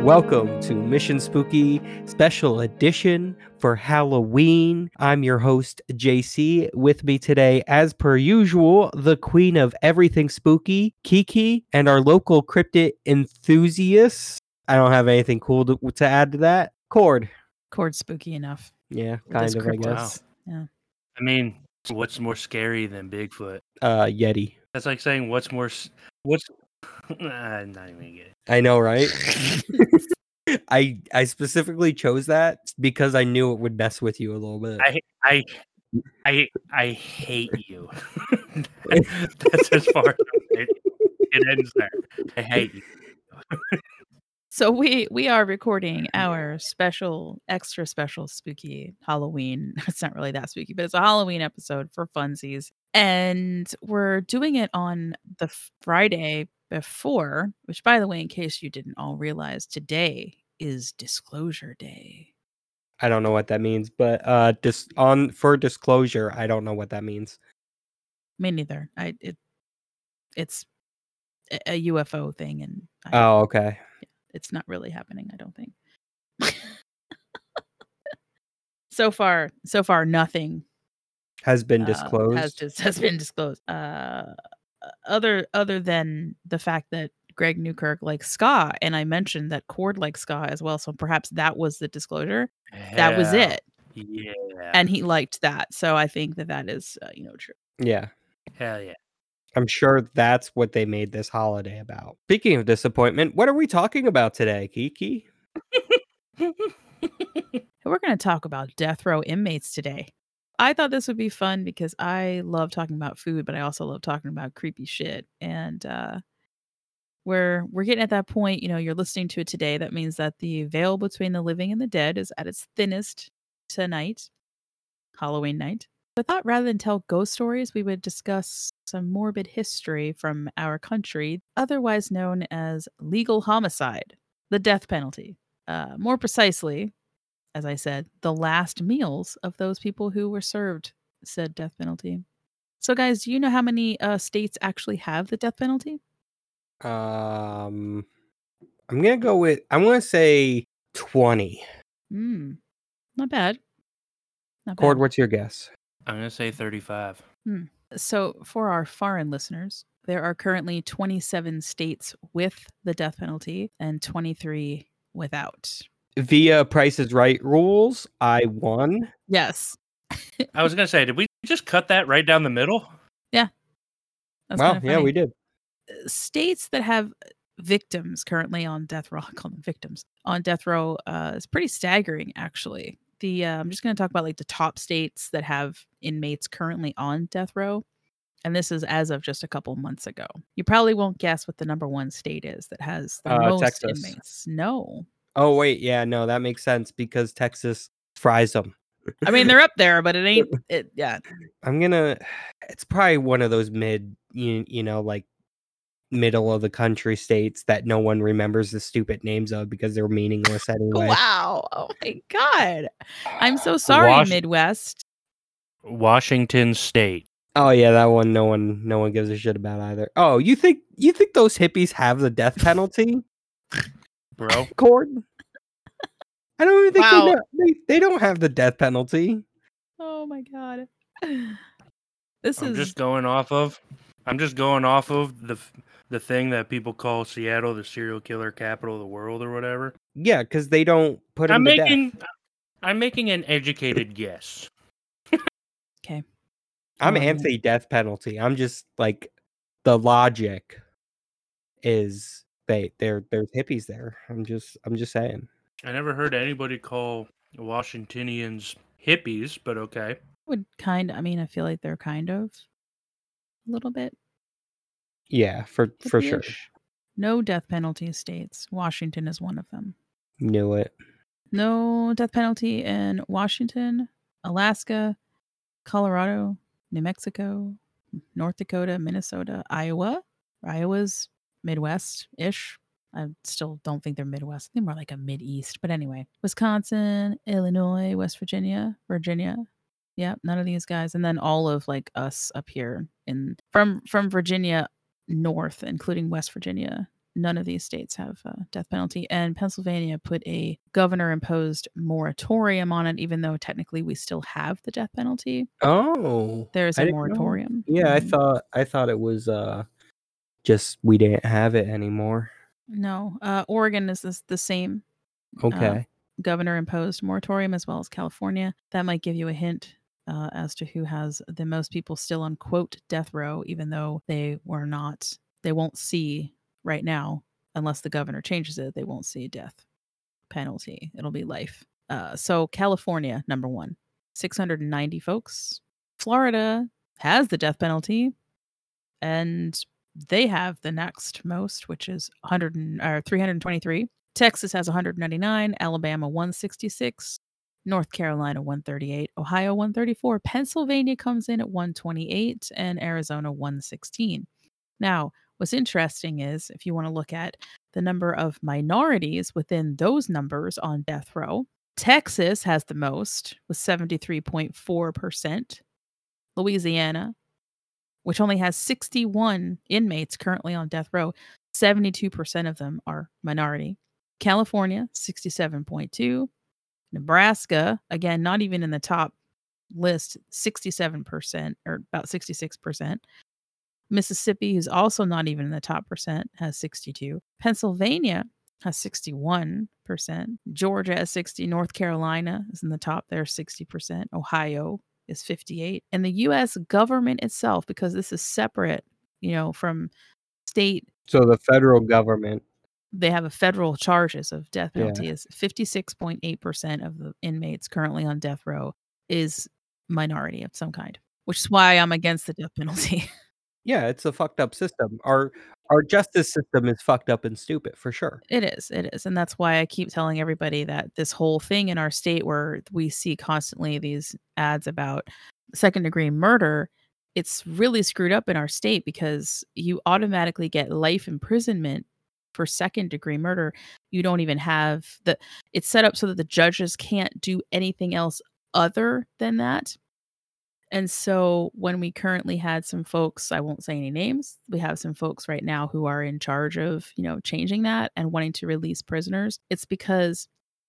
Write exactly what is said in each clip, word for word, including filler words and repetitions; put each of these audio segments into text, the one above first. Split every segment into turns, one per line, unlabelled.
welcome to Mission Spooky Special Edition for Halloween. I'm your host, J C. With me today, as per usual, the queen of everything spooky, Kiki, and our local cryptid enthusiasts. I don't have anything cool to, to add to that. Cord.
Cord spooky enough.
Yeah,
With
kind
his
of, I
cryptids.
guess.
Yeah.
I mean, what's more scary than Bigfoot?
Uh, Yeti.
That's like saying what's more s- what's nah, I'm not even gonna get it.
I know, right? I I specifically chose that because I knew it would mess with you a little bit.
I I I I hate you. That's as far as it, it ends there. I hate you.
So we we are recording our special, extra special spooky Halloween. It's not really that spooky, but it's a Halloween episode for funsies. And we're doing it on the Friday before, which, by the way, in case you didn't all realize, today is Disclosure Day.
I don't know what that means, but uh, dis- on for disclosure, I don't know what that means.
Me neither. I it it's a, a U F O thing, and I,
Oh, okay.
it's not really happening, I don't think. so far, so far, nothing
Has been
uh,
disclosed.
has just has been disclosed. Uh, other other than the fact that Greg Newkirk likes ska, and I mentioned that Cord likes ska as well, so perhaps that was the disclosure. That was
Hell,
it,
Yeah.
and he liked that. So I think that that is, uh, you know, true.
Yeah,
Hell yeah.
I'm sure that's what they made this holiday about. Speaking of disappointment, what are we talking about today, Kiki?
We're going to talk about death row inmates today. I thought this would be fun because I love talking about food, but I also love talking about creepy shit. And uh, we're we're getting at that point. You know, you're listening to it today. That means that the veil between the living and the dead is at its thinnest tonight, Halloween night. I thought rather than tell ghost stories, we would discuss some morbid history from our country, otherwise known as legal homicide, the death penalty. Uh, more precisely, as I said, the last meals of those people who were served said death penalty. So, guys, do you know how many uh, states actually have the death penalty?
Um, I'm gonna go with. I'm gonna say twenty.
Hmm, not bad. Not bad.
Cord, what's your guess?
I'm gonna say thirty-five.
Hmm. So, for our foreign listeners, there are currently twenty-seven states with the death penalty and twenty-three without.
Via Price is Right rules, I won.
Yes.
I was gonna say, did we just cut that right down the middle?
That's
Well,
kinda
yeah,
funny.
we did.
States that have victims currently on death row, I call them victims, on death row uh, is pretty staggering, actually. The uh, I'm just going to talk about like the top states that have inmates currently on death row. And this is as of just a couple months ago. You probably won't guess what the number one state is that has the
Uh,
most
Texas.
inmates. No.
Oh wait, yeah, no, that makes sense because Texas fries them.
I mean, they're up there, but it ain't, it, yeah.
I'm gonna. It's probably one of those mid, you, you know, like middle of the country states that no one remembers the stupid names of because they're meaningless anyway.
Wow. Oh my God. I'm so sorry,
Wash-
Midwest.
Washington State.
Oh yeah, that one. No one, no one gives a shit about either. Oh, you think you think those hippies have the death penalty,
Bro.
Cord? I don't even think
Wow.
they, know, they they don't have the death penalty.
Oh my God. This
I'm
is
just going off of I'm just going off of the the thing that people call Seattle the serial killer capital of the world or whatever.
Yeah, because they don't put them
I'm
to
making
death.
I'm making an educated guess.
okay.
I'm
Um,
anti-death penalty. I'm just like the logic is they there there's hippies there. I'm just I'm just saying.
I never heard anybody call Washingtonians hippies, but okay.
would kind of, I mean, I feel like they're kind of a little bit
Yeah, for for sure.
hippie-ish. No death penalty states. Washington is one of them.
Knew it.
No death penalty in Washington, Alaska, Colorado, New Mexico, North Dakota, Minnesota, Iowa. Iowa's Midwest-ish. I still don't think they're Midwest. They're more like a Mid-East. But anyway, Wisconsin, Illinois, West Virginia, Virginia. Yeah, none of these guys. And then all of like us up here in from from Virginia north, including West Virginia, none of these states have a death penalty. And Pennsylvania put a governor-imposed moratorium on it, even though technically we still have the death penalty.
Oh,
There's
I
a
didn't know.
moratorium.
Yeah, I
Mhm.
thought I thought it was uh just we didn't have it anymore.
No, uh, Oregon is this, the same uh,
Okay.
governor-imposed moratorium as well as California. That might give you a hint uh, as to who has the most people still on quote death row, even though they were not. They won't see right now unless the governor changes it. They won't see death penalty. It'll be life. Uh, so California, number one, six hundred ninety folks. Florida has the death penalty, and they have the next most, which is one hundred and- or three hundred twenty-three. Texas has one hundred ninety-nine, Alabama one hundred sixty-six, North Carolina one hundred thirty-eight, Ohio one hundred thirty-four, Pennsylvania comes in at one hundred twenty-eight, and Arizona one hundred sixteen. Now, what's interesting is if you want to look at the number of minorities within those numbers on death row, Texas has the most with seventy-three point four percent. Louisiana, which only has sixty-one inmates currently on death row, seventy-two percent of them are minority. California, sixty-seven point two. Nebraska, again, not even in the top list, sixty-seven percent or about sixty-six percent. Mississippi, who's also not even in the top percent, has sixty-two. Pennsylvania has sixty-one percent. Georgia has sixty. North Carolina is in the top there, sixty percent. Ohio is fifty-eight. And the U S government itself, because this is separate, you know, from state,
So the federal government.
they have a federal charges of death
Yeah.
penalty is fifty-six point eight percent of the inmates currently on death row is minority of some kind, which is why I'm against the death penalty.
Yeah, it's a fucked up system. Our our justice system is fucked up and stupid for sure.
It is, it is. And that's why I keep telling everybody that this whole thing in our state where we see constantly these ads about second degree murder, it's really screwed up in our state because you automatically get life imprisonment for second degree murder. You don't even have the, it's set up so that the judges can't do anything else other than that. And so when we currently had some folks, I won't say any names, we have some folks right now who are in charge of, you know, changing that and wanting to release prisoners. It's because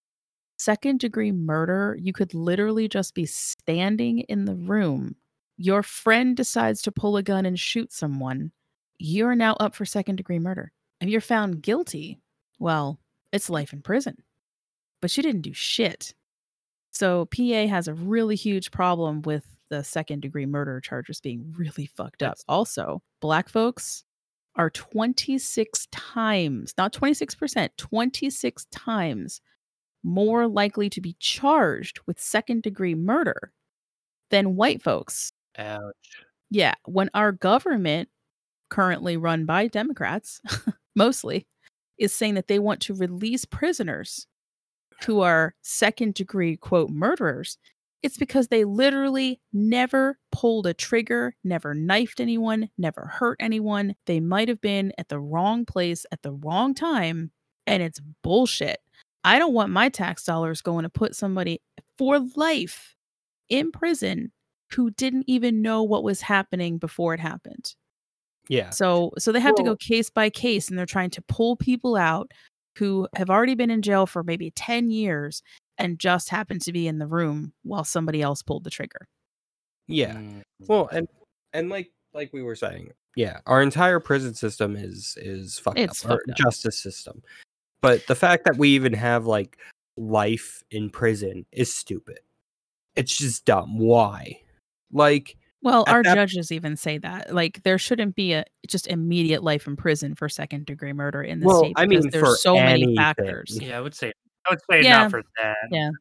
second degree murder, you could literally just be standing in the room. Your friend decides to pull a gun and shoot someone. You're now up for second degree murder. If you're found guilty, well, it's life in prison. But you didn't do shit. So P A has a really huge problem with the second degree murder charges being really fucked up.
That's-
Also, black folks are twenty-six times, not twenty-six percent, twenty-six times more likely to be charged with second degree murder than white folks.
Ouch.
Yeah, when our government, currently run by Democrats, mostly, is saying that they want to release prisoners who are second degree, quote, murderers, it's because they literally never pulled a trigger, never knifed anyone, never hurt anyone. They might have been at the wrong place at the wrong time, and it's bullshit. I don't want my tax dollars going to put somebody for life in prison who didn't even know what was happening before it happened.
Yeah.
So so they have to
Well-
go case by case, and they're trying to pull people out who have already been in jail for maybe ten years and just happened to be in the room while somebody else pulled the trigger.
Yeah.
Mm.
Well, and and like like we were saying, yeah, our entire prison system is is fucked
It's
up. Our
fucked up.
justice system. But the fact that we even have like life in prison is stupid. It's just dumb. Why? Like,
Well,
At
our
that-
judges even say that. Like there shouldn't be a just immediate life in prison for second degree murder in the
Well,
state
I
because
mean,
there's
for
so many
anything.
factors.
Yeah, I would say I would say
Yeah.
not for that.
Yeah.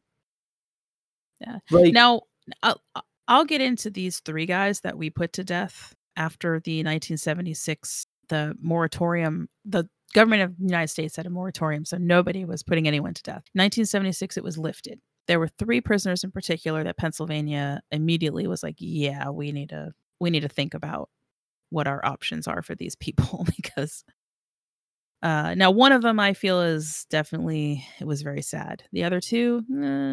like,
Now, I'll, I'll get into these three guys that we put to death after the nineteen seventy-six, the moratorium. The government of the United States had a moratorium, so nobody was putting anyone to death. nineteen seventy-six, it was lifted. There were three prisoners in particular that Pennsylvania immediately was like, yeah, we need to we need to think about what our options are for these people because uh, now one of them I feel is definitely, it was very sad. The other two,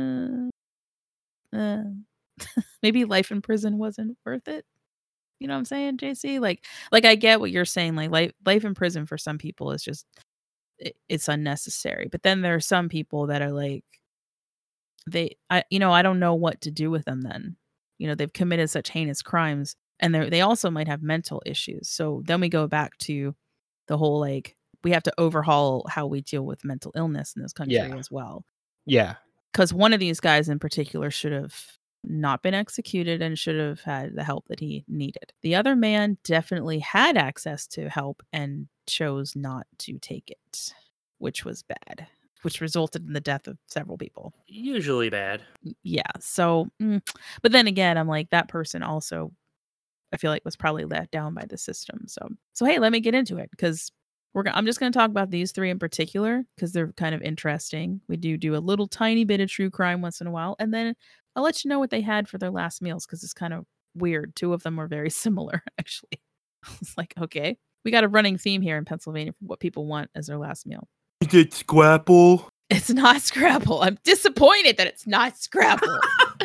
uh, uh, maybe life in prison wasn't worth it. You know what I'm saying, J C? Like, like I get what you're saying. Like, life, life in prison for some people is just it, it's unnecessary. But then there are some people that are like, they, I, you know, I don't know what to do with them then. You know, they've committed such heinous crimes, and they they also might have mental issues. So then we go back to the whole like, we have to overhaul how we deal with mental illness in this country
Yeah.
as well.
Yeah.
Because one of these guys in particular should have not been executed and should have had the help that he needed. The other man definitely had access to help and chose not to take it, which was bad, which resulted in the death of several people.
Usually bad.
Yeah. So, mm, but then again, I'm like, that person also, I feel like, was probably let down by the system. So, so hey, let me get into it, because we're. Go- I'm just going to talk about these three in particular because they're kind of interesting. We do do a little tiny bit of true crime once in a while, and then I'll let you know what they had for their last meals, because it's kind of weird. Two of them were very similar, actually. It's like, okay, we got a running theme here in Pennsylvania for what people want as their last meal.
Is it Scrapple?
It's not Scrapple. I'm disappointed that it's not Scrapple.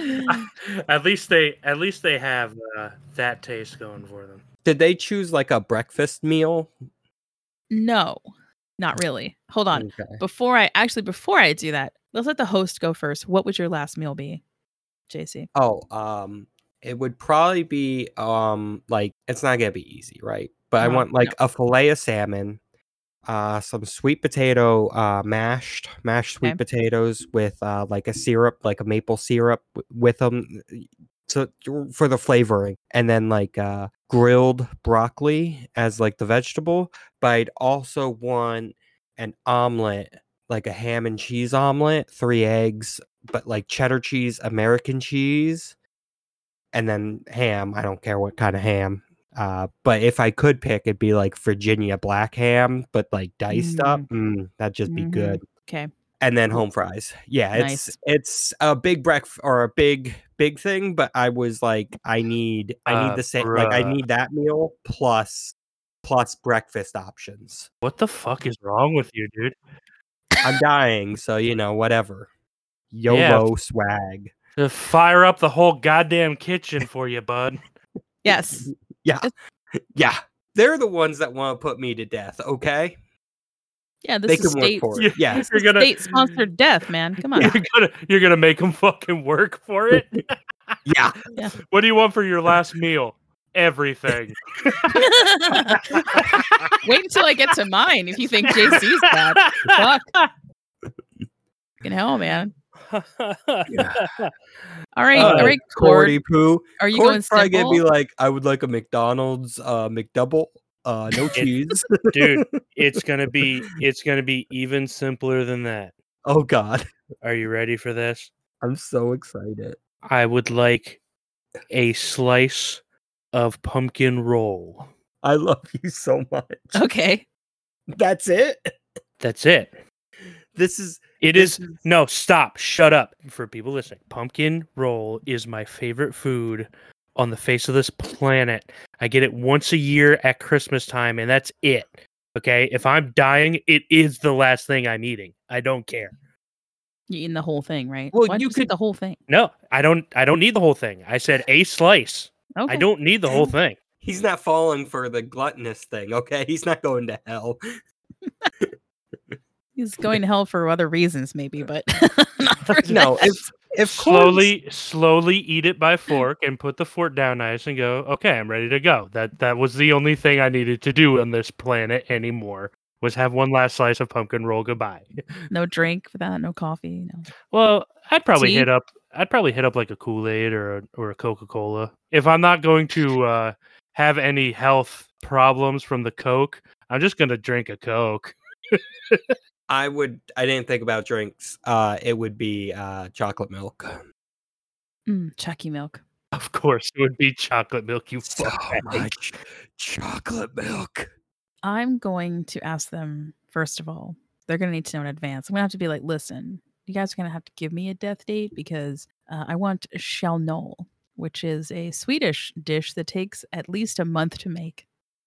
At least they, at least they have uh, that taste going for them.
Did they choose like a breakfast meal?
No, not really. Hold on.
Okay.
Before I actually, before I do that, let's let the host go first. What would your last meal be, J C?
Oh, um, it would probably be um, like it's not gonna be easy, right? But I
Uh-huh,
want like
no.
a fillet of salmon, uh, some sweet potato, uh, mashed mashed sweet
Okay.
potatoes with uh, like a syrup, like a maple syrup w- with them, so for the flavoring, and then like uh, grilled broccoli as like the vegetable. But I'd also want an omelet, like a ham and cheese omelet, three eggs, but like cheddar cheese, American cheese, and then ham. I don't care what kind of ham. Uh, but if I could pick, it'd be like Virginia black ham, but like diced up. Mm, that'd just be
Mhm.
good.
Okay.
And then
Cool.
home fries. Yeah, it's
Nice.
it's a big breakfast or a big big thing. But I was like, I need I need
Uh,
the same. Like I
bruh.
need that meal plus plus breakfast options.
What the fuck is wrong with you, dude?
I'm dying, so you know whatever. YOLO swag.
Just fire up the whole goddamn kitchen for you, bud.
Yes.
Yeah, yeah. They're the ones that want to put me to death. Okay.
Yeah, this
They
is
can work
state.
for it. Yeah.
This
You're
is
gonna-
state-sponsored death, man. Come on.
You're gonna you're gonna make them fucking work for it.
Yeah.
What do you want for your last meal? Everything.
Wait until I get to mine. If you think J C's bad, fuck. Fucking hell, man. All right,
Uh,
all right,
Cordy
Cord.
poo.
Are you
Cord's
going
probably gonna be
simple?
like, I would like a McDonald's uh McDouble, uh no cheese.
Dude, it's gonna be it's gonna be even simpler than that.
Oh God,
Are you ready for this?
I'm so excited.
I would like a slice of pumpkin roll.
I love you so much.
Okay.
That's it.
That's it.
This is
It
This
is,
is-
no, stop, shut up. For people listening, pumpkin roll is my favorite food on the face of this planet. I get it once a year at Christmas time, and that's it. Okay, if I'm dying, it is the last thing I'm eating. I don't care.
You eating the whole thing, right?
Well,
Why'd
you
you say
could-
the whole thing?
No, I don't. I don't need the whole thing. I said a slice.
Okay.
I don't need the whole thing.
he's not falling for the gluttonous thing. Okay, he's not going to hell.
He's going to hell for other reasons, maybe, but not for
No,
that.
if if
Slowly, slowly eat it by fork and put the fork down nice and go. Okay, I'm ready to go. That that was the only thing I needed to do on this planet anymore. Was have one last slice of pumpkin roll. Goodbye.
No drink for that, no coffee, no.
Well, I'd probably
Tea?
hit up. I'd probably hit up like a Kool-Aid or a, or a Coca-Cola if I'm not going to uh, have any health problems from the Coke. I'm just gonna drink a Coke.
I would, I didn't think about drinks. Uh, it would be uh chocolate milk.
Mm, Chucky milk.
Of course, it would be chocolate milk. You
So
fuck.
much chocolate milk.
I'm going to ask them, first of all, they're going to need to know in advance. I'm going to have to be like, listen, you guys are going to have to give me a death date because uh, I want Chalnol, which is a Swedish dish that takes at least a month to make.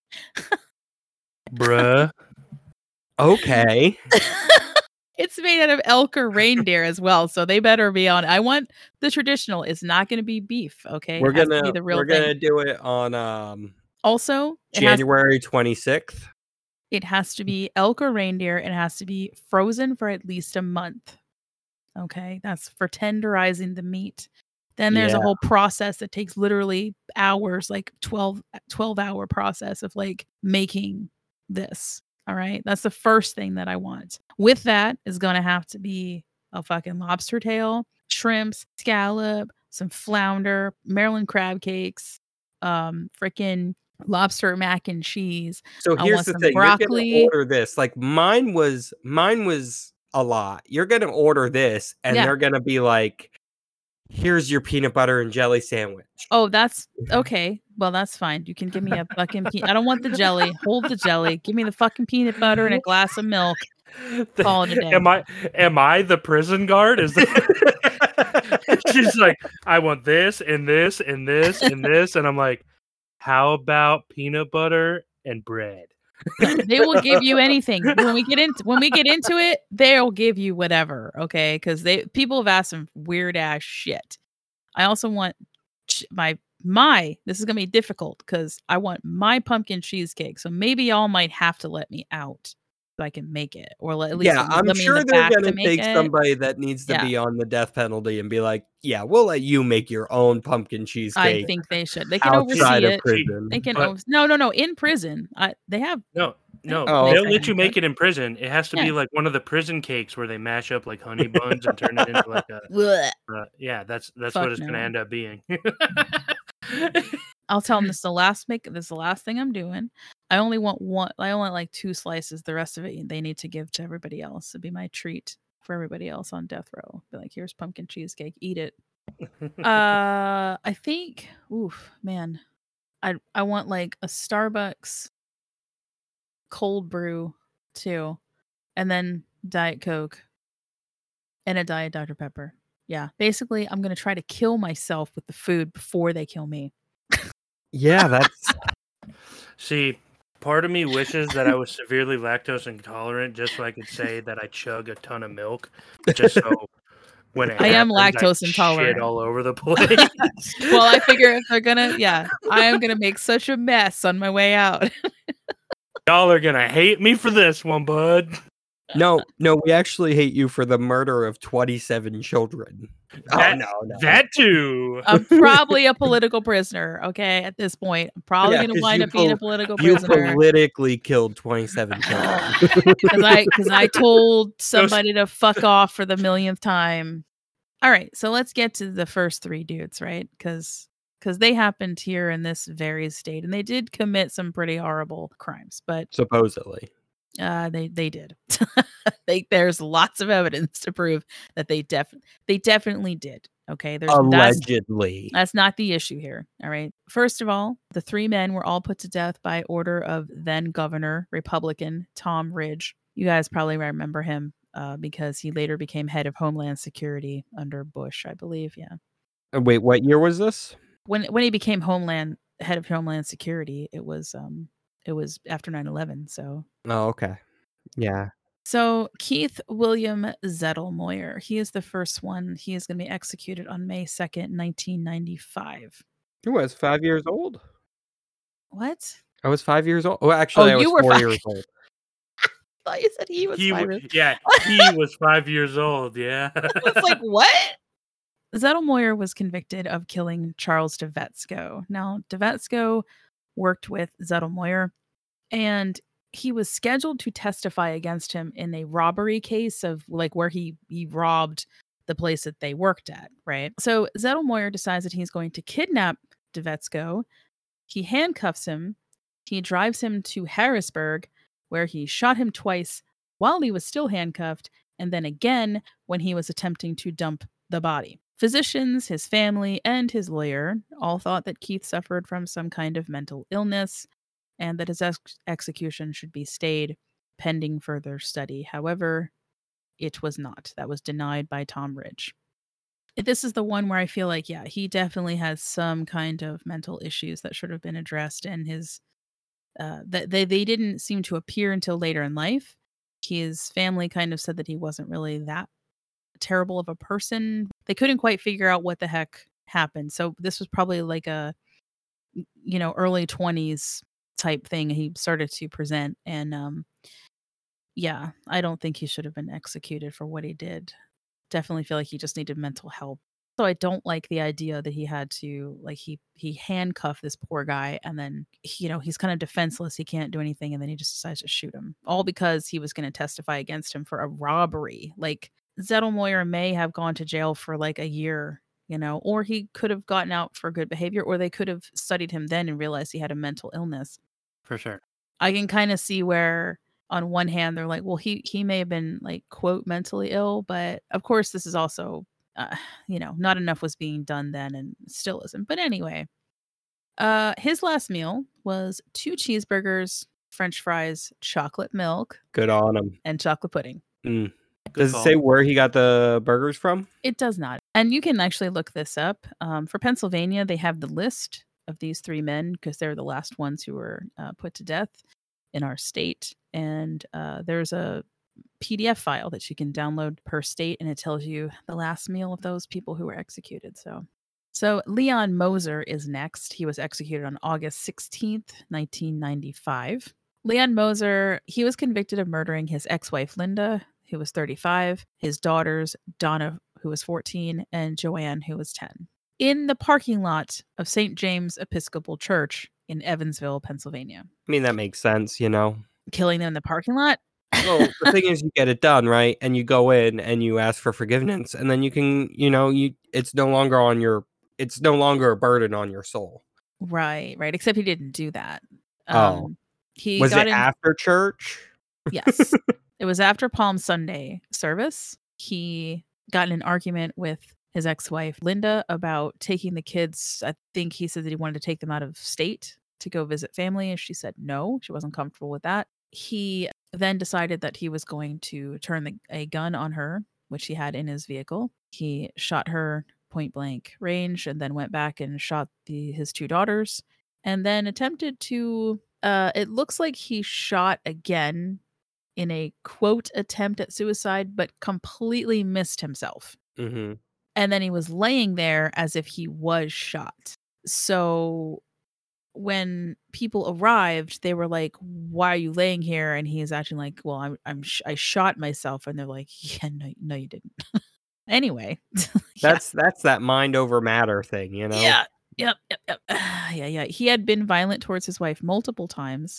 Bruh.
Okay.
It's made out of elk or reindeer as well, so they better be on. I want the traditional. It's not going to be beef, okay?
We're
It has to
gonna
be the real
we're
thing.
gonna do it on um
Also, it has
January twenty-sixth.
It has to be elk or reindeer, and it has to be frozen for at least a month. Okay, that's for tenderizing the meat. Then there's a
Yeah.
whole process that takes literally hours, like twelve, twelve hour process of like making this. All right, that's the first thing that I want. With that is going to have to be a fucking lobster tail, shrimps, scallop, some flounder, Maryland crab cakes, um, freaking lobster mac and cheese.
So
I
here's
want
the
some
thing, you're gonna
broccoli.
order this, like, mine was mine was a lot. You're gonna order this, and
Yeah.
they're gonna be like, "Here's your peanut butter and jelly sandwich."
Oh, that's okay. Well, that's fine. You can give me a fucking pe I don't want the jelly. Hold the jelly. Give me the fucking peanut butter and a glass of milk. Call it a day.
Am I am I the prison guard? Is that she's like, I want this and this and this and this, and I'm like, how about peanut butter and bread?
No, they will give you anything. When we get into when we get into it, they'll give you whatever, okay? Because they people have asked some weird ass shit. I also want ch- my my this is gonna be difficult because I want my pumpkin cheesecake. So maybe y'all might have to let me out so I can make it, or let, at least
Yeah,
let,
I'm
let me in
sure
the
they're
back to
gonna
make
take
it.
somebody that needs to
Yeah.
be on the death penalty and be like, "Yeah, we'll let you make your own pumpkin
I
cheesecake
think they should. They can
outside
oversee
of
it.
prison."
They can
But-
over- no no no in prison. I they have
No, no,
Oh,
they'll
okay.
let you make it in prison. It has to
Yeah.
be like one of the prison cakes where they mash up like honey buns and turn it into like a.
Blech.
Uh, yeah, that's that's
Fuck
what it's gonna
no.
end up being.
I'll tell them this is the last make this is the last thing I'm doing. I only want one. I only want like two slices. The rest of it they need to give to everybody else. It'd be my treat for everybody else on death row. Be like, here's pumpkin cheesecake. Eat it. Uh, I think. Oof, man. I I want like a Starbucks cold brew too, and then Diet Coke, and a Diet Doctor Pepper. Yeah, basically, I'm gonna try to kill myself with the food before they kill me.
Yeah, that's
See, part of me wishes that I was severely lactose intolerant just so I could say that I chug a ton of milk, just so when it
I am
happens,
lactose
shit
intolerant.
all over the place.
Well, I figure if they're gonna, yeah, I am gonna make such a mess on my way out.
Y'all are gonna hate me for this one, bud.
no, no, we actually hate you for the murder of twenty-seven children.
That-
oh no, no.
That too.
I'm probably a political prisoner. Okay, at this point, I'm probably
Yeah,
gonna
'cause
wind
you
up being a
pol-
political
You
prisoner
politically killed twenty-seven children.
because I because I told somebody to fuck off for the millionth time. All right, so let's get to the first three dudes, right? Because because they happened here in this very state, and they did commit some pretty horrible crimes, but
Supposedly.
uh, they they did. they there's lots of evidence to prove that they def they definitely did. Okay, there's that's
Allegedly.
that's not the issue here. All right. First of all, the three men were all put to death by order of then Governor Republican Tom Ridge. You guys probably remember him uh, because he later became head of Homeland Security under Bush, I believe. Yeah.
Uh, Wait, what year was this?
When when he became Homeland head of Homeland Security, it was um it was after nine eleven. So
Oh, okay. Yeah.
So Keith William Zettelmoyer, he is the first one. He is going to be executed on May second, nineteen ninety-five.
Who was five years old?
What?
I was five years old. Well, actually, I was
you were
four
five.
years old.
I thought you said he was
He,
five.
w-
years-
yeah, he was five years old. Yeah.
It's like, what? Zettelmoyer was convicted of killing Charles DeVetsko. Now, DeVetsko worked with Zettelmoyer, and he was scheduled to testify against him in a robbery case of like where he he robbed the place that they worked at, right? So Zettelmoyer decides that he's going to kidnap DeVetsko. He handcuffs him. He drives him to Harrisburg, where he shot him twice while he was still handcuffed, and then again when he was attempting to dump the body. Physicians, his family, and his lawyer all thought that Keith suffered from some kind of mental illness and that his ex- execution should be stayed pending further study. However, it was not. That was denied by Tom Ridge. This is the one where I feel like, yeah, he definitely has some kind of mental issues that should have been addressed, and his uh, that they they didn't seem to appear until later in life. His family kind of said that he wasn't really that terrible of a person. They couldn't quite figure out what the heck happened. So this was probably like a, you know, early twenties type thing he started to present. And um, yeah, I don't think he should have been executed for what he did. Definitely feel like he just needed mental help. So I don't like the idea that he had to, like, he he handcuffed this poor guy, and then, you know, he's kind of defenseless. He can't do anything, and then he just decides to shoot him, all because he was going to testify against him for a robbery. Like, Zettelmoyer may have gone to jail for like a year, you know, or he could have gotten out for good behavior, or they could have studied him then and realized he had a mental illness.
For sure.
I can kind of see where on one hand they're like, well, he he may have been like, quote, mentally ill, but of course this is also uh, you know, not enough was being done then and still isn't. But anyway, uh his last meal was two cheeseburgers, french fries, chocolate milk,
Good on him.
and chocolate pudding.
Mm.
Good
Does it
call.
say where he got the burgers from?
It does not. And you can actually look this up. Um, for Pennsylvania, they have the list of these three men because they're the last ones who were uh, put to death in our state. And uh, there's a P D F file that you can download per state, and it tells you the last meal of those people who were executed. So, so Leon Moser is next. He was executed on August sixteenth, nineteen ninety-five. Leon Moser, he was convicted of murdering his ex-wife, Linda, who was thirty-five, his daughters, Donna, who was fourteen, and Joanne, who was ten, in the parking lot of Saint James Episcopal Church in Evansville, Pennsylvania.
I mean, that makes sense, you know.
Killing them in the parking lot?
Well, the thing is, you get it done, right? And you go in and you ask for forgiveness, and then you can, you know, you it's no longer on your, it's no longer a burden on your soul.
Right, right. Except he didn't do that.
Oh.
Um, he
Was
got
it
in.
after church?
Yes, it was after Palm Sunday service. He got in an argument with his ex-wife Linda about taking the kids. I think he said that he wanted to take them out of state to go visit family, and she said no, she wasn't comfortable with that. He then decided that he was going to turn the, a gun on her, which he had in his vehicle. He shot her point blank range, and then went back and shot the his two daughters, and then attempted to. Uh, it looks like he shot again in a quote attempt at suicide, but completely missed himself.
Mm-hmm.
And then he was laying there as if he was shot. So when people arrived, they were like, "Why are you laying here?" And he's acting like, "Well, I'm, I'm, sh- I shot myself." And they're like, "Yeah, no, no, you didn't." Anyway,
that's yeah. that's that mind over matter thing, you know.
Yeah, yep, yep, yep. yeah, yeah. He had been violent towards his wife multiple times,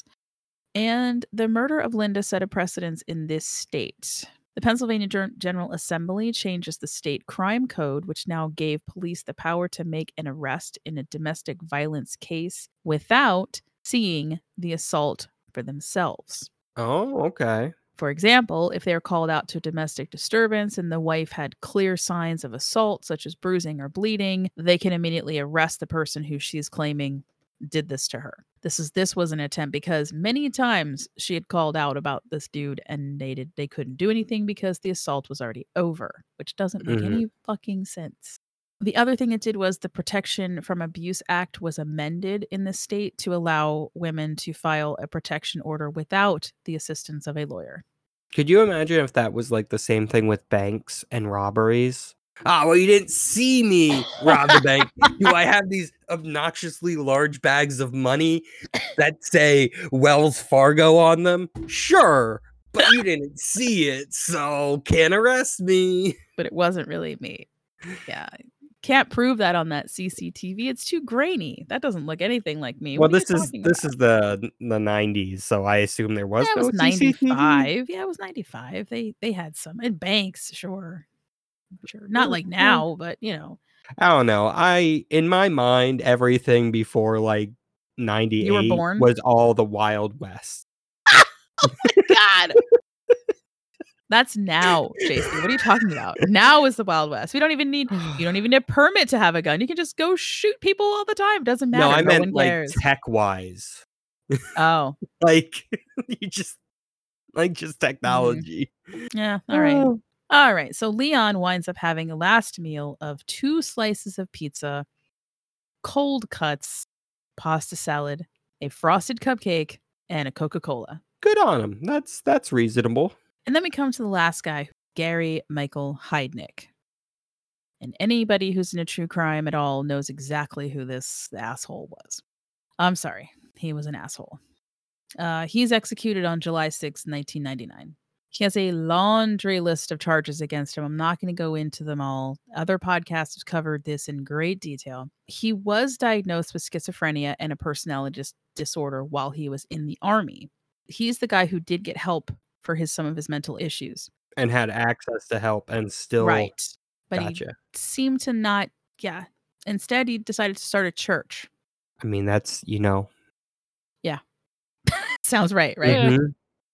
and the murder of Linda set a precedence in this state. The Pennsylvania General Assembly changes the state crime code, which now gave police the power to make an arrest in a domestic violence case without seeing the assault for themselves.
Oh, okay.
For example, if they are called out to domestic disturbance and the wife had clear signs of assault, such as bruising or bleeding, they can immediately arrest the person who she's claiming did this to her. This is this was an attempt because many times she had called out about this dude and they did they couldn't do anything because the assault was already over, which doesn't make mm-hmm. any fucking sense. The other thing it did was the Protection from Abuse Act was amended in the state to allow women to file a protection order without the assistance of a lawyer.
Could you imagine if that was like the same thing with banks and robberies? Ah, oh, well, you didn't see me rob the bank. Do I have these obnoxiously large bags of money that say Wells Fargo on them? Sure, but you didn't see it, so can't arrest me.
But it wasn't really me. Yeah. Can't prove that on that C C T V. It's too grainy. That doesn't look anything like me.
Well,
what
this is this
about?
is the the nineties, so I assume there was
yeah,
no
it was
C C T V.
ninety-five. Yeah, it was ninety-five. They they had some in banks, sure. Sure. Not like now, but you know.
I don't know. I in my mind, everything before like ninety-eight
you were born?
was all the Wild West.
Oh my god. That's now, J C. What are you talking about? Now is the Wild West. We don't even need you don't even need a permit to have a gun. You can just go shoot people all the time. Doesn't matter.
No, I
no
meant
one
like
cares.
tech wise.
Oh.
like you just like just technology.
Mm. Yeah. All right. Oh. All right. So Leon winds up having a last meal of two slices of pizza, cold cuts, pasta salad, a frosted cupcake, and a Coca-Cola.
Good on him. That's that's reasonable.
And then we come to the last guy, Gary Michael Heidnik. And anybody who's into true crime at all knows exactly who this asshole was. I'm sorry. he was an asshole. Uh, he's executed on July sixth, nineteen ninety-nine. He has a laundry list of charges against him. I'm not going to go into them all. Other podcasts have covered this in great detail. He was diagnosed with schizophrenia and a personality dis- disorder while he was in the army. He's the guy who did get help for his some of his mental issues.
And had access to help and still
Right. But
gotcha.
he seemed to not, yeah. Instead, he decided to start a church.
I mean, that's, you know.
Yeah. Sounds right, right?
Mhm.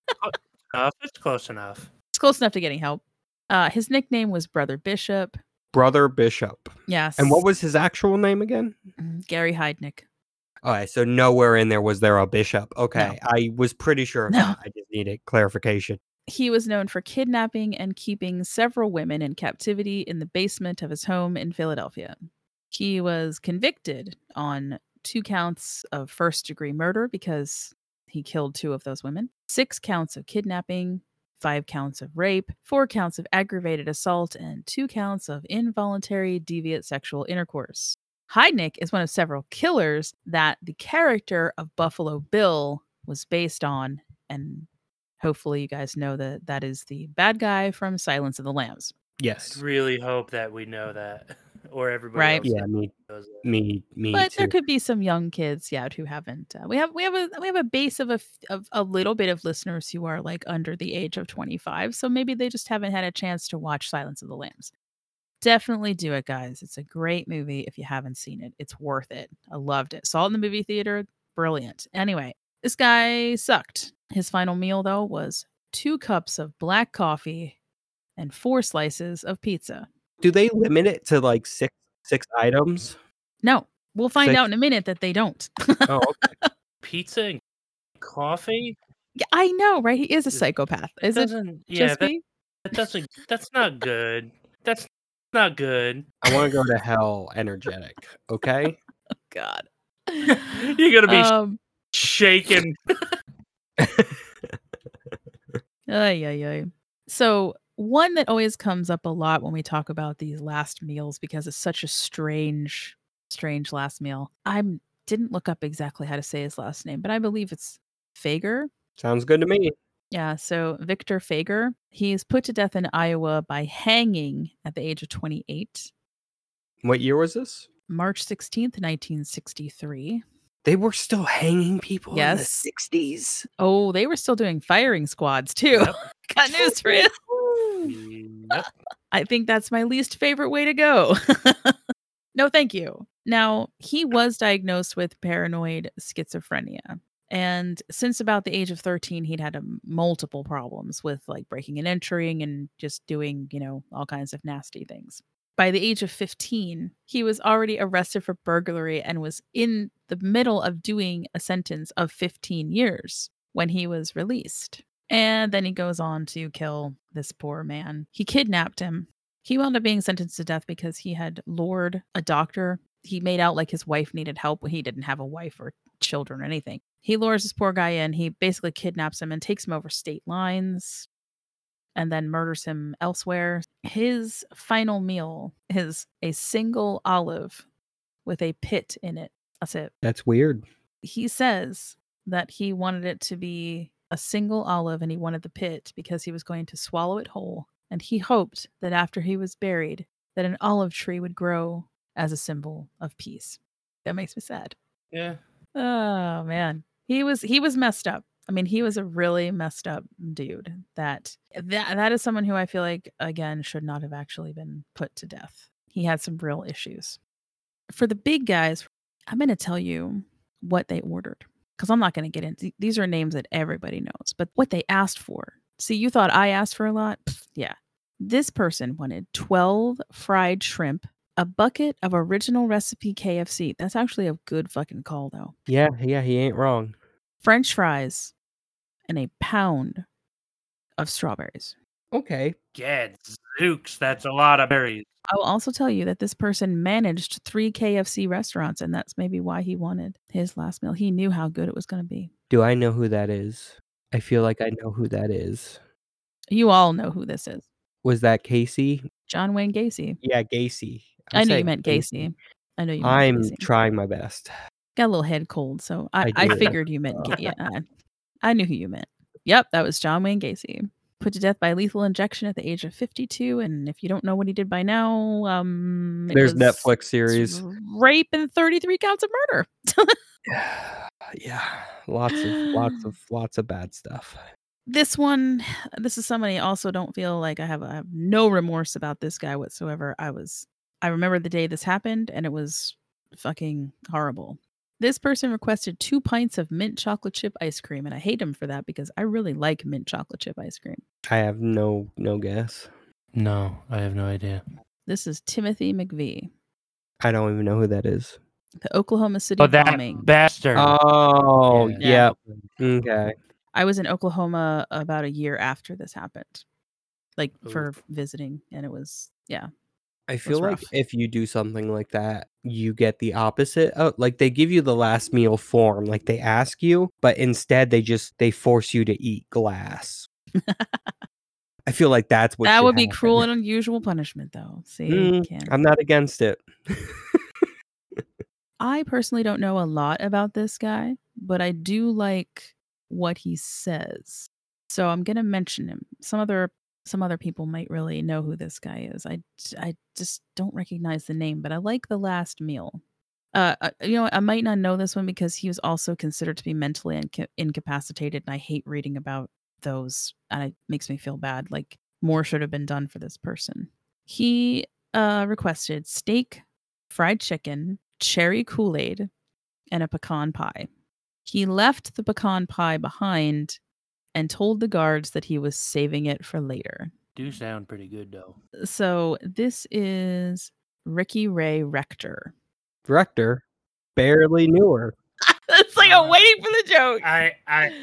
Enough. It's close enough.
It's close enough to getting help. Uh, his nickname was Brother Bishop.
Brother Bishop.
Yes.
And what was his actual name again?
Mm, Gary Heidnik.
Okay, so nowhere in there was there a bishop. Okay,
No.
I was pretty sure of
No.
that. I just needed clarification.
He was known for kidnapping and keeping several women in captivity in the basement of his home in Philadelphia. He was convicted on two counts of first-degree murder because he killed two of those women, six counts of kidnapping, five counts of rape, four counts of aggravated assault, and two counts of involuntary deviant sexual intercourse. Heidnik is one of several killers that the character of Buffalo Bill was based on, and hopefully you guys know that that is the bad guy from Silence of the Lambs.
I
Yes.
really hope that we know that, or everybody
Right.
else
Yeah, me,
knows that.
me, me
But
too.
there could be some young kids, yeah, who haven't. Uh, we have we have a we have a base of a f- of a little bit of listeners who are like under the age of twenty-five, so maybe they just haven't had a chance to watch Silence of the Lambs. Definitely do it, guys. It's a great movie if you haven't seen it. It's worth it. I loved it. Saw it in the movie theater. Brilliant. Anyway, this guy sucked. His final meal though was two cups of black coffee and four slices of pizza.
Do they limit it to like six six items?
No, we'll find
Six?
out in a minute that they don't.
Oh, okay.
Pizza and coffee?
Yeah, I know, right? He is a
Is-
psychopath.
It
Is it
doesn't. Yeah,
just
that,
me?
that doesn't. That's not good. That's not good.
I want to go to hell energetic. Okay.
God.
You're gonna be
um,
shaking.
ay, ay, ay. So one that always comes up a lot when we talk about these last meals because it's such a strange, strange last meal. I didn't look up exactly how to say his last name, but I believe it's Fager.
Sounds good to me.
Yeah, so Victor Fager, he's put to death in Iowa by hanging at the age of twenty-eight,
What year was this?
March sixteenth, nineteen sixty-three.
They were still hanging people in the
Yes.
sixties.
Oh, they were still doing firing squads too.
Yep.
Got news for you.
Yep.
I think that's my least favorite way to go. No, thank you. Now, he was diagnosed with paranoid schizophrenia. And since about the age of thirteen, he'd had um, multiple problems with like breaking and entering and just doing, you know, all kinds of nasty things. By the age of fifteen, he was already arrested for burglary and was in the middle of doing a sentence of fifteen years when he was released. And then he goes on to kill this poor man. He kidnapped him. He wound up being sentenced to death because he had lured a doctor. He made out like his wife needed help when he didn't have a wife or children or anything. He lures this poor guy in. He basically kidnaps him and takes him over state lines and then murders him elsewhere. His final meal is a single olive with a pit in it. That's it.
That's weird.
He says that he wanted it to be a single olive and he wanted the pit because he was going to swallow it whole. And he hoped that after he was buried, that an olive tree would grow as a symbol of peace. That makes me sad.
Yeah.
Oh man. He was he was messed up. I mean, he was a really messed up dude. That that that is someone who I feel like again should not have actually been put to death. He had some real issues. For the big guys, I'm going to tell you what they ordered because I'm not going to get into these are names that everybody knows, but what they asked for. See, you thought I asked for a lot? Pfft, yeah. This person wanted twelve fried shrimp, a bucket of original recipe K F C. That's actually a good fucking call, though.
Yeah, yeah, he ain't wrong.
French fries, and a pound of strawberries.
Okay.
Gadzooks, that's a lot of berries.
I will also tell you that this person managed three K F C restaurants, and that's maybe why he wanted his last meal. He knew how good it was going to be.
Do I know who that is? I feel like I know who that is.
You all know who this is.
Was that Casey?
John Wayne Gacy.
Yeah, Gacy.
I knew you
saying
meant Gacy. I know you meant
I'm
Gacy.
trying my best.
Got a little head cold, so I,
I
I,
do.
figured you meant Ga- yeah. I, I knew who you meant. Yep, that was John Wayne Gacy. Put to death by lethal injection at the age of fifty-two. And if you don't know what he did by now, um, it
There's
was
Netflix series.
rape and thirty-three counts of murder.
Yeah, lots of lots of lots of bad stuff.
This one, this is somebody I also don't feel like I have, I have no remorse about this guy whatsoever. I was, I remember the day this happened and it was fucking horrible. This person requested two pints of mint chocolate chip ice cream, and I hate him for that because I really like mint chocolate chip ice cream.
I have no no guess.
No, I have no idea.
This is Timothy McVeigh,
I don't even know who that is.
the Oklahoma City
Oh, that
bombing.
bastard.
Oh,
Yeah.
yeah. Okay.
I was in Oklahoma about a year after this happened, like for
Oof.
visiting, and it was, yeah.
I feel like
rough.
if you do something like that, you get the opposite. Of, like they give you the last meal form, like they ask you, but instead they just they force you to eat glass. I feel like that's what
That
should
would be
happen.
cruel and unusual punishment, though. See,
Mm,
can't.
I'm not against it.
I personally don't know a lot about this guy, but I do like what he says. So I'm going to mention him. Some other some other people might really know who this guy is. I, I just don't recognize the name, but I like the last meal. Uh, uh, you know, I might not know this one because he was also considered to be mentally inca- incapacitated, and I hate reading about those, and it makes me feel bad. Like more should have been done for this person. He uh, requested steak, fried chicken, cherry Kool-Aid, and a pecan pie. He left the pecan pie behind and told the guards that he was saving it for later.
Do sound pretty good, though.
So this is Ricky Ray Rector.
Rector, barely knew her.
It's like I'm waiting for the joke.
I, I.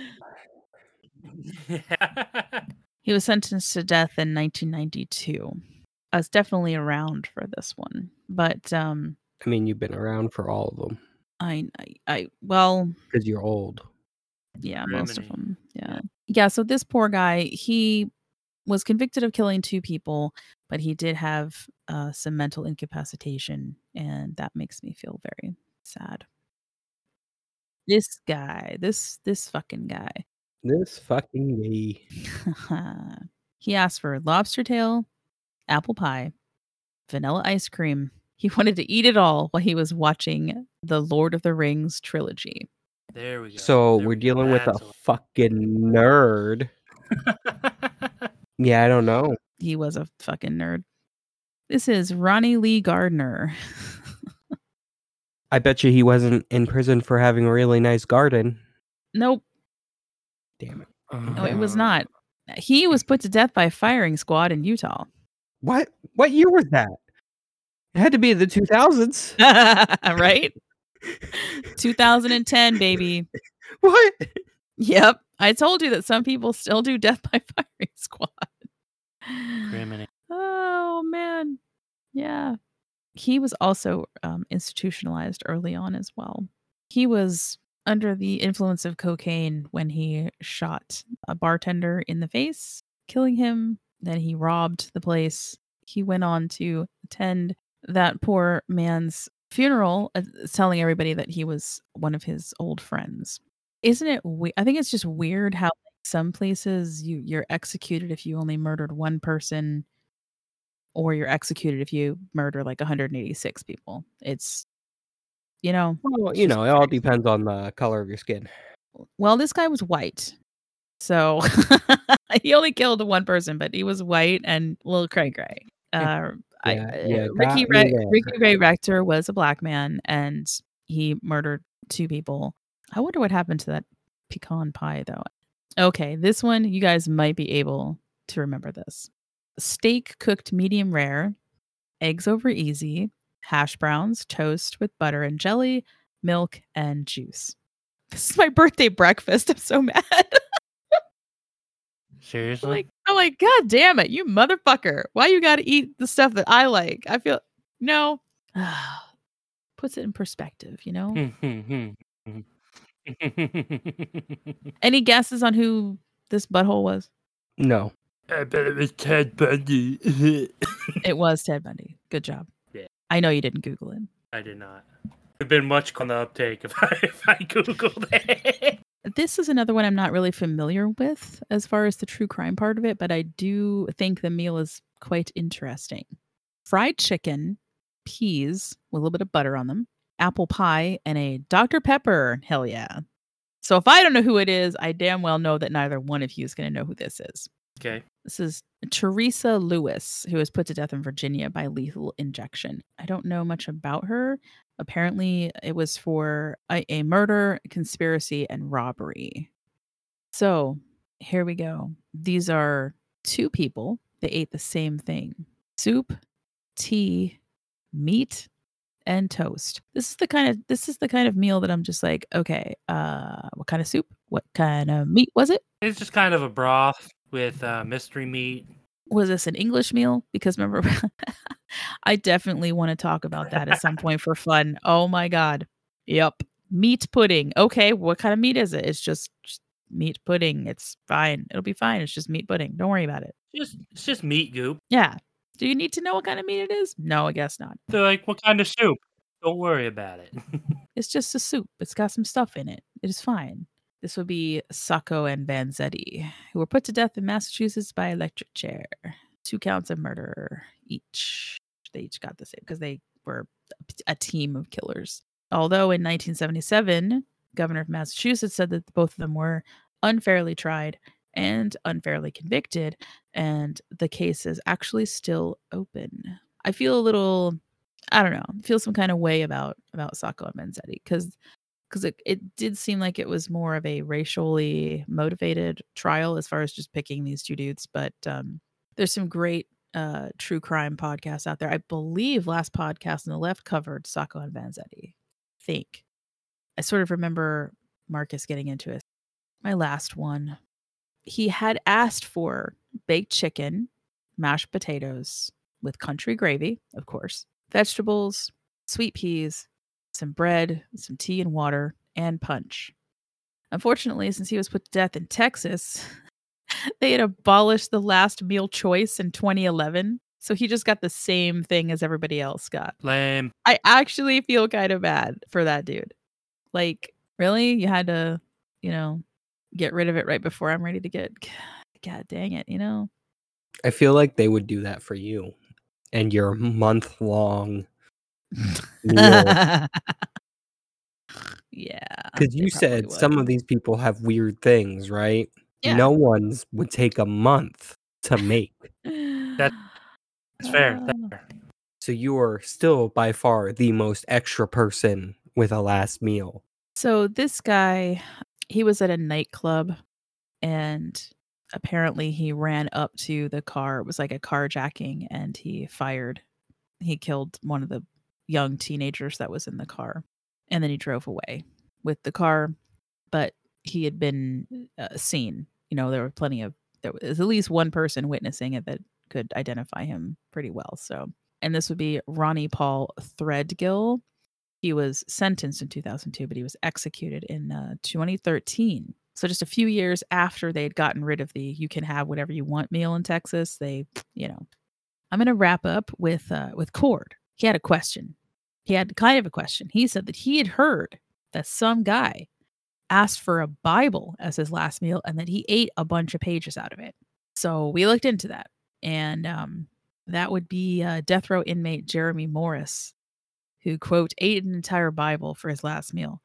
He was sentenced to death in nineteen ninety-two. I was definitely around for this one, but um,
I mean, you've been around for all of them
I, I, I well,
because you're old.
yeah, most of
Criminy.
them, yeah, yeah. So this poor guy, he was convicted of killing two people, but he did have uh, some mental incapacitation, and that makes me feel very sad. This guy, this this fucking guy.
This fucking me.
He asked for lobster tail, apple pie, vanilla ice cream. He wanted to eat it all while he was watching the Lord of the Rings trilogy.
There we go.
So
There
we're
we go.
dealing with a
That's
fucking nerd. Yeah, I don't know.
He was a fucking nerd. This is Ronnie Lee Gardner.
I bet you he wasn't in prison for having a really nice garden.
Nope.
Damn it.
No, it was not. He was put to death by a firing squad in Utah.
What? What year was that? It had to be the two thousands.
Right? two thousand ten, baby.
What?
Yep. I told you that some people still do death by firing squad.
Criminy.
Oh, man. Yeah. He was also um, institutionalized early on as well. He was under the influence of cocaine when he shot a bartender in the face, killing him. Then he robbed the place. He went on to attend that poor man's funeral, uh, telling everybody that he was one of his old friends. Isn't it weird? I think it's just weird how some places you, you're executed if you only murdered one person, or you're executed if you murder like one hundred eighty-six people. It's, you know.
Well,
it's
you
just
know, it all
weird.
depends on the color of your skin.
Well, this guy was white. So he only killed one person, but he was white and a little cray cray. Uh, I,
Yeah,
uh,
yeah,
Ricky
got me
Ray,
there.
Ricky Ray Rector was a black man, and he murdered two people. I wonder what happened to that pecan pie, though. Okay, this one, you guys might be able to remember this. Steak cooked medium rare, eggs over easy, hash browns, toast with butter and jelly, milk, and juice. This is my birthday breakfast. I'm so mad.
Seriously?
Like, I'm like, God damn it, you motherfucker. Why you gotta eat the stuff that I like? I feel no. Puts it in perspective, you know? Any guesses on who this butthole was?
No.
I bet it was Ted Bundy.
It was Ted Bundy. Good job.
Yeah.
I know you didn't Google it.
I did not. It'd been much on the uptake if I, if I Googled it.
This is another one I'm not really familiar with as far as the true crime part of it, but I do think the meal is quite interesting. Fried chicken, peas with a little bit of butter on them, apple pie, and a Doctor Pepper. Hell yeah. So if I don't know who it is, I damn well know that neither one of you is going to know who this is.
Okay.
This is Teresa Lewis, who was put to death in Virginia by lethal injection. I don't know much about her. Apparently, it was for a, a murder, conspiracy, and robbery. So here we go. These are two people. They ate the same thing: soup, tea, meat, and toast. This is the kind of this is the kind of meal that I'm just like, okay, uh, what kind of soup? What kind of meat was it?
It's just kind of a broth with uh, mystery meat.
Was this an English meal? Because remember, I definitely want to talk about that at some point for fun. Oh my God. Yep. Meat pudding. Okay. What kind of meat is it? It's just, just meat pudding. It's fine. It'll be fine. It's just meat pudding. Don't worry about it.
Just it's just meat goop.
Yeah. Do you need to know what kind of meat it is? No, I guess not.
They're like, what kind of soup? Don't worry about it.
It's just a soup. It's got some stuff in it. It is fine. This would be Sacco and Vanzetti, who were put to death in Massachusetts by electric chair. Two counts of murder each. They each got the same because they were a team of killers. Although in nineteen seventy-seven, Governor of Massachusetts said that both of them were unfairly tried and unfairly convicted, and the case is actually still open. I feel a little, I don't know, feel some kind of way about about Sacco and Vanzetti because because it, it did seem like it was more of a racially motivated trial as far as just picking these two dudes. But um, there's some great uh, true crime podcasts out there. I believe last podcast on the left covered Sacco and Vanzetti. I think. I sort of remember Marcus getting into it. My last one. He had asked for baked chicken, mashed potatoes with country gravy, of course, vegetables, sweet peas, some bread, some tea and water, and punch. Unfortunately, since he was put to death in Texas, they had abolished the last meal choice in twenty eleven. So he just got the same thing as everybody else got.
Lame.
I actually feel kind of bad for that dude. Like, really? You had to, you know, get rid of it right before I'm ready to get, God dang it, you know?
I feel like they would do that for you and your month long meal.
Yeah.
Because
they
you
probably
said
would.
some of these people have weird things, right?
Yeah.
No one's would take a month to make.
That's fair. That's
Uh,
fair.
So you are still by far the most extra person with a last meal.
So this guy, he was at a nightclub and apparently he ran up to the car. It was like a carjacking and he fired. He killed one of the young teenagers that was in the car. And then he drove away with the car. But he had been uh, seen. You know, there were plenty of, there was at least one person witnessing it that could identify him pretty well. So, and this would be Ronnie Paul Threadgill. He was sentenced in two thousand two, but he was executed in uh, twenty thirteen. So just a few years after they had gotten rid of the "you can have whatever you want" meal in Texas, they, you know. I'm going to wrap up with uh, with Cord. He had a question. He had kind of a question. He said that he had heard that some guy asked for a Bible as his last meal and that he ate a bunch of pages out of it. So we looked into that, and um, that would be uh, death row inmate Jeremy Morris, who, quote, ate an entire Bible for his last meal.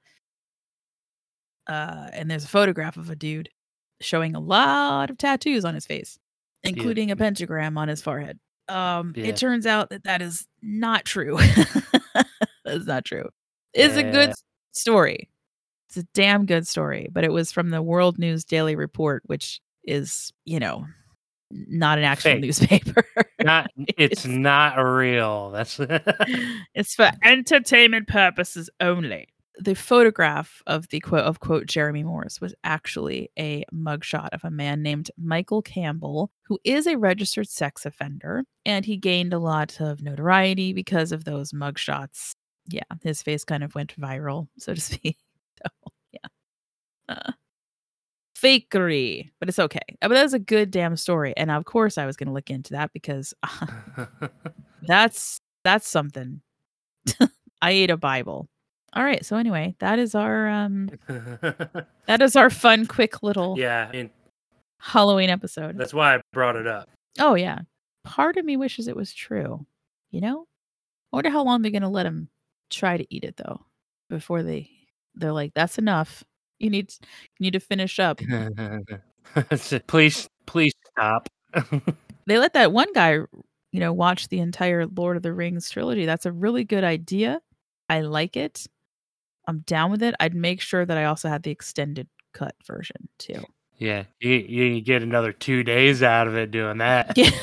Uh, and there's a photograph of a dude showing a lot of tattoos on his face, including a pentagram on his forehead. Um,
Yeah.
It turns out that that is not true. That's not true. It's a good
Yeah.
story. It's a damn good story, but it was from the World News Daily Report, which is, you know, not an actual
Fake.
newspaper.
Not it's not real. That's
It's for entertainment purposes only. The photograph of the quote of quote Jeremy Morris was actually a mugshot of a man named Michael Campbell, who is a registered sex offender, and he gained a lot of notoriety because of those mugshots. Yeah, his face kind of went viral, so to speak. So, yeah. Uh, fakery, but it's okay. But that was a good damn story, and of course I was going to look into that because uh, that's that's something. I ate a Bible. All right. So anyway, that is our um that is our fun, quick little
yeah, and
Halloween episode.
that's why I brought it up.
Oh yeah. Part of me wishes it was true. You know? I wonder how long they're gonna let them try to eat it though, before they they're like, that's enough. You need you need to finish up.
please, please stop.
They let that one guy, you know, watch the entire Lord of the Rings trilogy. That's a really good idea. I like it. I'm down with it. I'd make sure that I also had the extended cut version too.
Yeah, you you get another two days out of it doing that.
Yeah.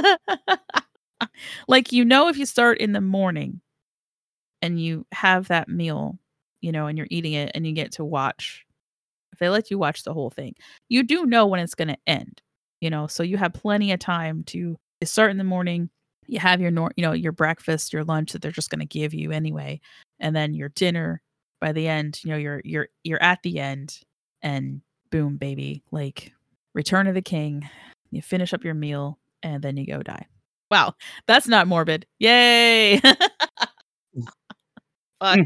Like, you know, if you start in the morning and you have that meal, you know, and you're eating it and you get to watch, if they let you watch the whole thing, you do know when it's going to end, you know, so you have plenty of time to start in the morning. You have your, nor- you know, your breakfast, your lunch that they're just going to give you anyway. And then your dinner by the end, you know, you're, you're, you're at the end and boom, baby, like Return of the King, you finish up your meal and then you go die. Wow, that's not morbid. Yay! Fuck. All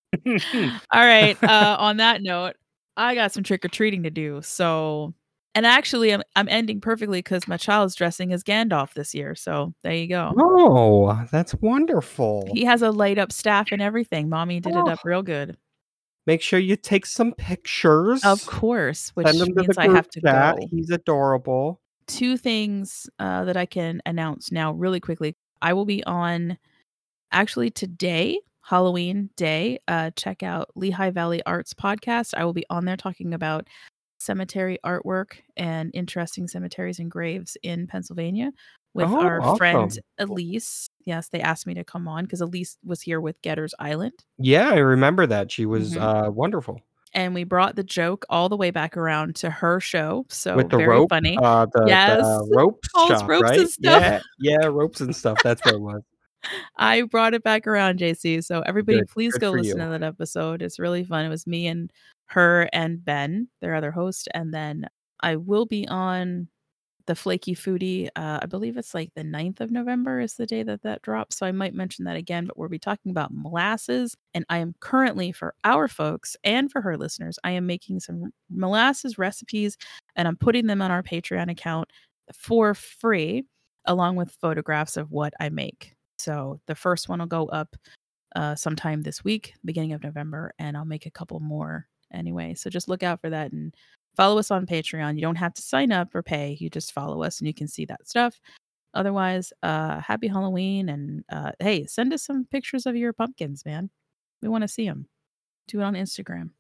right. Uh, on that note, I got some trick or treating to do. So, and actually, I'm I'm ending perfectly because my child's dressing as Gandalf this year. So there you go.
Oh, that's wonderful.
He has a light up staff and everything. Mommy did it
Oh.
up real good.
Make sure you take some pictures.
Of course, which
Send them to
means
the
I
group
have to
chat.
go.
He's adorable.
Two things uh, that I can announce now really quickly. I will be on actually today, Halloween day. Uh, check out Lehigh Valley Arts podcast. I will be on there talking about cemetery artwork and interesting cemeteries and graves in Pennsylvania with
Oh,
our friend
awesome.
Elise. Yes, they asked me to come on because Elise was here with Getter's Island.
Yeah, I remember that. She was
Mhm.
uh, wonderful.
And we brought the joke all the way back around to her show. So
With the
very
rope,
funny.
uh, the,
Yes.
the ropes
All those
shop,
ropes
right?
and stuff.
Yeah, yeah, ropes and stuff. That's what it was.
I brought it back around, J C. So everybody,
Good.
please
Good
go
for
listen
you.
to that episode. It's really fun. It was me and her and Ben, their other host. And then I will be on the Flaky Foodie. Uh, I believe it's like the ninth of November is the day that that drops. So I might mention that again, but we'll be talking about molasses. And I am currently, for our folks and for her listeners, I am making some molasses recipes and I'm putting them on our Patreon account for free, along with photographs of what I make. So the first one will go up uh, sometime this week, beginning of November, and I'll make a couple more anyway. So just look out for that and follow us on Patreon. You don't have to sign up or pay. You just follow us and you can see that stuff. Otherwise, uh, happy Halloween. And uh, hey, send us some pictures of your pumpkins, man. We want to see them. Do it on Instagram.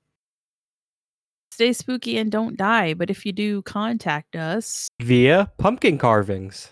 Stay spooky and don't die. But if you do, contact us
Via pumpkin carvings.